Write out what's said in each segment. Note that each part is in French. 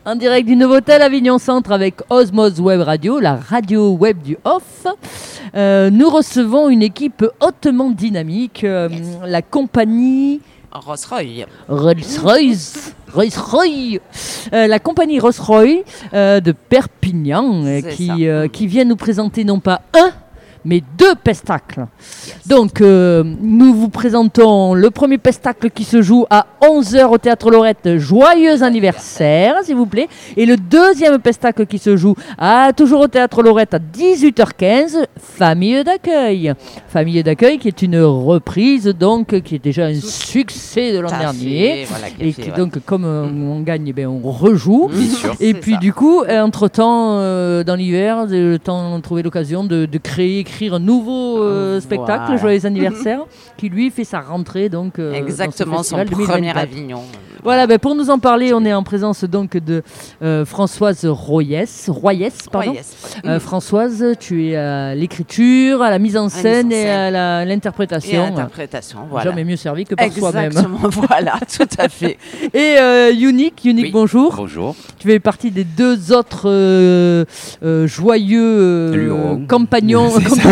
En direct du Novotel Avignon Centre avec Osmose Web Radio, la radio web du off. Nous recevons une équipe hautement dynamique, la compagnie Rolls-Royce. La compagnie Rolls-Royce de Perpignan qui vient nous présenter non pas un, mais 2 pestacles. Donc, nous vous présentons le premier pestacle qui se joue à 11h au Théâtre Lorette. Joyeux anniversaire, s'il vous plaît. Et le deuxième pestacle qui se joue toujours au Théâtre Lorette à 18h15, Famille d'accueil. Famille d'accueil qui est une reprise, donc, qui est déjà un succès de l'an dernier. Et qui, donc, comme on gagne, on rejoue. Et puis, du coup, entre-temps, dans l'hiver, le temps de trouver l'occasion de écrire un nouveau spectacle, Joyeux anniversaire, qui lui fait sa rentrée donc exactement, son premier Avignon. Voilà, pour nous en parler, on est en présence donc de Françoise Royès. Françoise, tu es à l'écriture, à la mise en scène et à l'interprétation. Voilà. Jamais mieux servi que par soi-même. Exactement, voilà, tout à fait. Et Unique, oui. Bonjour. Bonjour. Tu fais partie des 2 autres joyeux compagnons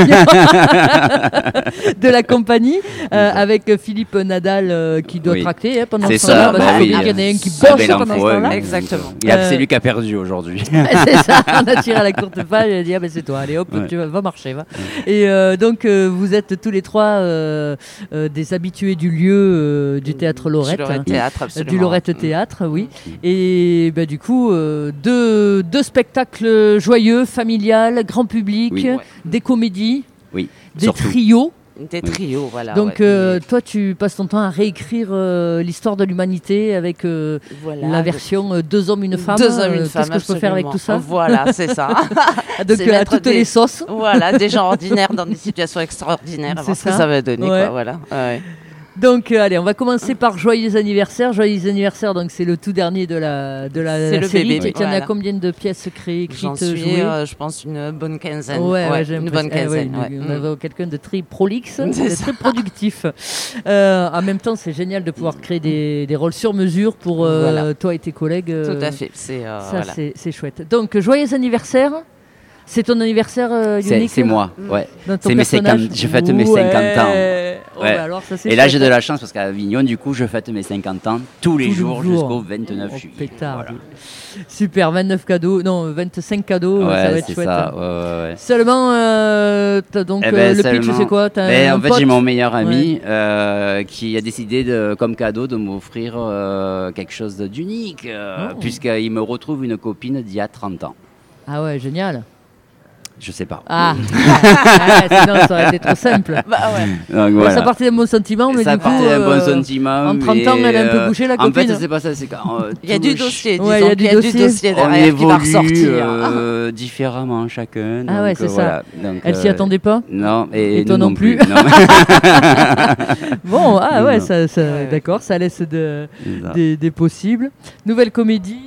de la compagnie, avec Philippe Nadal qui doit tracter pendant ce temps-là. Il y en a un qui bosse pendant ce temps-là. Exactement. C'est lui qui a perdu aujourd'hui. C'est ça, on a tiré à la courte page et a dit c'est toi, allez hop, tu vas marcher. Va. Et donc vous êtes tous les 3 des habitués du lieu du Théâtre Lorette. Du Lorette Théâtre, oui. Et du coup, 2 spectacles joyeux, familial, grand public, des comédies, des trios. Des trios, voilà. Donc, toi, tu passes ton temps à réécrire l'histoire de l'humanité avec la version 2 hommes, une femme. 2 hommes, une femme. Qu'est-ce que je peux faire avec tout ça ? Voilà, c'est ça. Donc, à toutes les sauces. Voilà, des gens ordinaires dans des situations extraordinaires. C'est ce que ça va donner, quoi. Voilà. Ouais. Donc, allez, on va commencer par Joyeux anniversaire. Joyeux anniversaire, donc c'est le tout dernier de la série. Tu en as combien de pièces créées, écrites, J'en suis, jouées je pense, une bonne quinzaine. Une bonne quinzaine. On avait quelqu'un de très prolixe, de très productif. En même temps, c'est génial de pouvoir créer des rôles sur mesure pour toi et tes collègues. Tout à fait. C'est chouette. Donc, Joyeux anniversaire. C'est ton anniversaire, Unique ? C'est moi, c'est mes 50, je fête mes 50 ans. Alors, ça, et là, j'ai de la chance parce qu'à Avignon, du coup, je fête mes 50 ans tous les jours jusqu'au 29 juillet. Pétard. Voilà. Super, 25 cadeaux, ça va être chouette. Ça, Seulement, donc, le pitch, c'est quoi ? En fait, j'ai mon meilleur ami qui a décidé, comme cadeau, de m'offrir quelque chose d'unique, puisqu'il me retrouve une copine d'il y a 30 ans. Ah ouais, génial. Je sais pas. Sinon ça aurait été trop simple. Donc, voilà. Ça partait d'un bon sentiment, mais ça partait d'un bon sentiment. En 30 ans, elle a un peu bougé la copine. En fait, c'est pas ça. C'est quand il y a du dossier. Il y a du dossier derrière qui va ressortir. Différemment chacun. Ah ouais, c'est ça. Donc, elle s'y attendait pas. Non, et toi non plus. Bon, d'accord, ça laisse des possibles. Nouvelle comédie.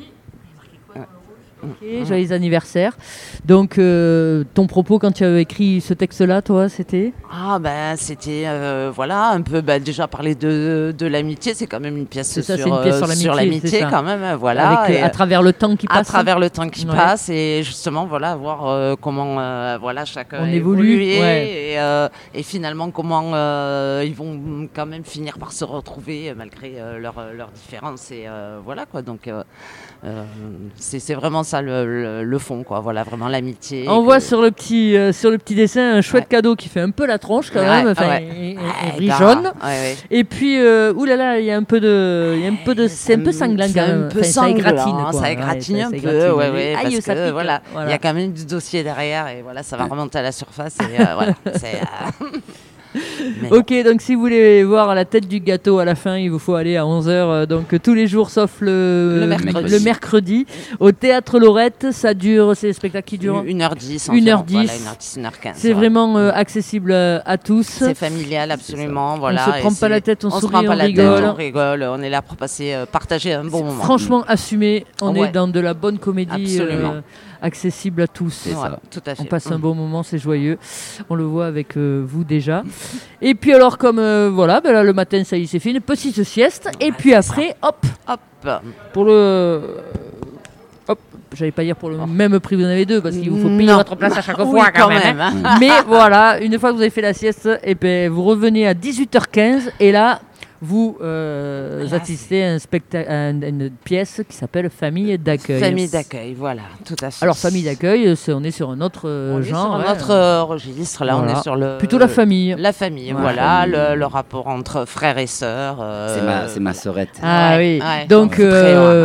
Joyeux anniversaire. Donc, ton propos quand tu as écrit ce texte-là, toi, c'était ? C'était un peu déjà parler de l'amitié. C'est quand même une pièce sur l'amitié quand même. Voilà. À travers le temps qui passe. À travers le temps qui passe et justement voir comment chacun on évolue et finalement comment ils vont quand même finir par se retrouver malgré leurs différences et voilà quoi. Donc c'est vraiment ça le fond quoi. Voilà, vraiment l'amitié. On voit sur le petit dessin un chouette cadeau qui fait un peu la tronche quand même, il jaune. Et puis il y a un peu de c'est un peu sanglant quand même. Ça égratine quoi. Ça égratine un peu, parce que voilà, il y a quand même du dossier derrière et voilà, ça va remonter à la surface et voilà, c'est Ok, donc si vous voulez voir la tête du gâteau à la fin, il vous faut aller à 11h, donc tous les jours sauf le mercredi au Théâtre Lorette. Ça dure, c'est des spectacles qui durent 1h10. 1h10. 1h15. C'est vraiment accessible à tous. C'est familial, absolument. Voilà, on se prend pas la tête, on sourit, on rigole. On est là pour partager un bon moment. Franchement, assumé. On est dans de la bonne comédie. Accessible à tous. C'est ça, tout à fait. On passe un bon moment, c'est joyeux. On le voit avec vous déjà. Et puis alors, comme là, le matin, ça y est, c'est fait. Une petite sieste. Et puis après, hop. Pour hop, j'allais pas dire pour le même prix, vous en avez deux, parce qu'il vous faut payer votre place à chaque fois Oui, quand même. Hein. Mais voilà, une fois que vous avez fait la sieste, et ben, vous revenez à 18h15 et là, vous assistez à une pièce qui s'appelle Famille d'accueil. Famille d'accueil, voilà, tout à fait. Alors, famille d'accueil, on est sur un autre on genre. est sur un autre registre, là, voilà. on est sur le... Plutôt la famille. La famille, voilà, le rapport entre frères et sœurs. C'est ma sœurette. Ah Ouais, oui, ouais. donc tu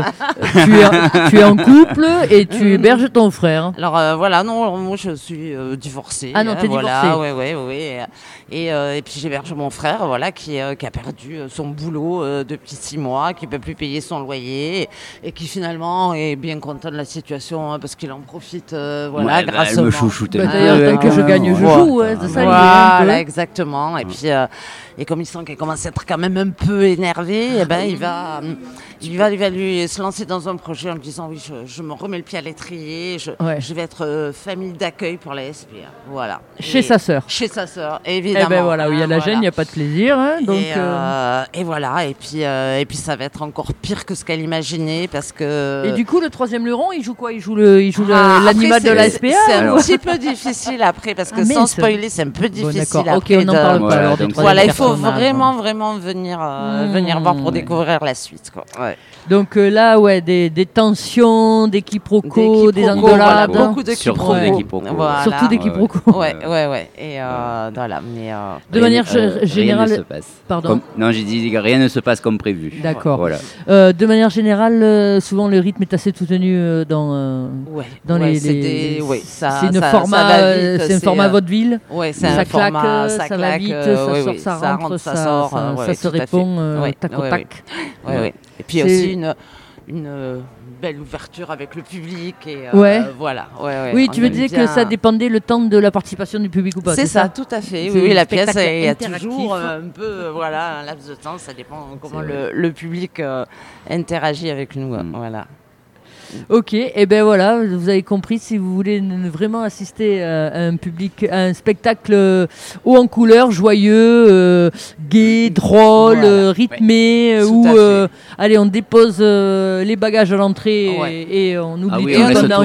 es en couple et tu héberges ton frère. Alors voilà, non, moi je suis divorcée. Ah non, t'es voilà, divorcée. ouais. Et puis j'héberge mon frère, voilà, qui a perdu son boulot depuis 6 mois, qui peut plus payer son loyer et qui finalement est bien content de la situation parce qu'il en profite, voilà, Ouais, grâce elle au me vent. chouchoute un D'ailleurs, peu, tant que je gagne, je joue, ouais, c'est ça l'idée. Voilà, exactement. Et puis, et comme il sent qu'elle commence à être quand même un peu énervée, eh ben, il va lui se lancer dans un projet en lui disant oui, je me remets le pied à l'étrier, je vais être famille d'accueil pour la SPA. Voilà. Chez sa sœur. Chez sa sœur, évidemment. Eh ben voilà, où il y a la gêne, il n'y a pas de plaisir. Hein, donc, et voilà, et puis ça va être encore pire que ce qu'elle imaginait parce que. Et du coup, le troisième luron, il joue quoi? Il joue l'animal de la SPA? C'est un petit peu difficile après parce que sans spoiler, c'est un peu difficile d'accord. après. Ok, on n'en parle pas. Alors, Voilà, il faut vraiment venir voir pour découvrir la suite, quoi. Ouais. Donc là, ouais, des tensions, des quiproquos, des voilà, engueulades. beaucoup de Surtout des quiproquos. Voilà. Surtout des quiproquos. Ouais. Et voilà, mais. De manière générale. Rien ne se passe. Pardon. Non, j'ai dit que rien ne se passe comme prévu. D'accord. Voilà. De manière générale, souvent le rythme est assez soutenu dans les. C'est un format vaudeville. Ouais, c'est ça un claque, format, ça claque, va vite, ça rentre, ça sort, ça se répond tac au tac. Ouais. Et puis aussi une belle ouverture avec le public et voilà. Oui, tu veux dire que ça dépendait le temps de la participation du public ou pas? C'est ça, tout à fait. Oui, la pièce, il y a toujours un peu, un laps de temps. Ça dépend comment le public interagit avec nous. Voilà. Ok, et ben voilà, vous avez compris, si vous voulez vraiment assister à un spectacle haut en couleur, joyeux, gai, drôle, rythmé, où allez, on dépose les bagages à l'entrée et on oublie tout pendant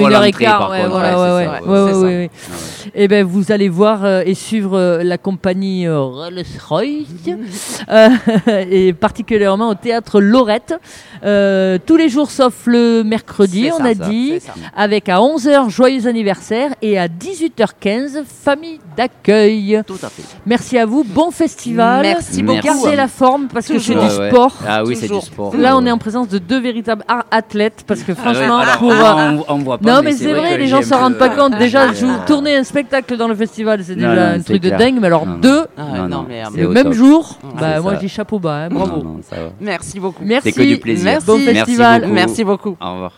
1h15. Et ben vous allez voir et suivre la compagnie Rolls-Royce et particulièrement au théâtre Lorette tous les jours sauf le mercredi. On a dit, avec à 11h, joyeux anniversaire, et à 18h15, famille d'accueil. Tout à fait. Merci à vous, bon festival. Merci beaucoup. Gardez la forme, parce que c'est du sport. Ah oui, c'est du sport. Là, on est en présence de deux véritables athlètes, parce que franchement, on voit pas. Non, mais c'est vrai, les gens s'en rendent pas compte. Déjà, tourner un spectacle dans le festival, c'est déjà un truc de dingue, mais alors deux, le même jour, moi je dis chapeau bas, bravo. Merci beaucoup. Merci. C'est que du plaisir. Bon festival. Merci beaucoup. Au revoir.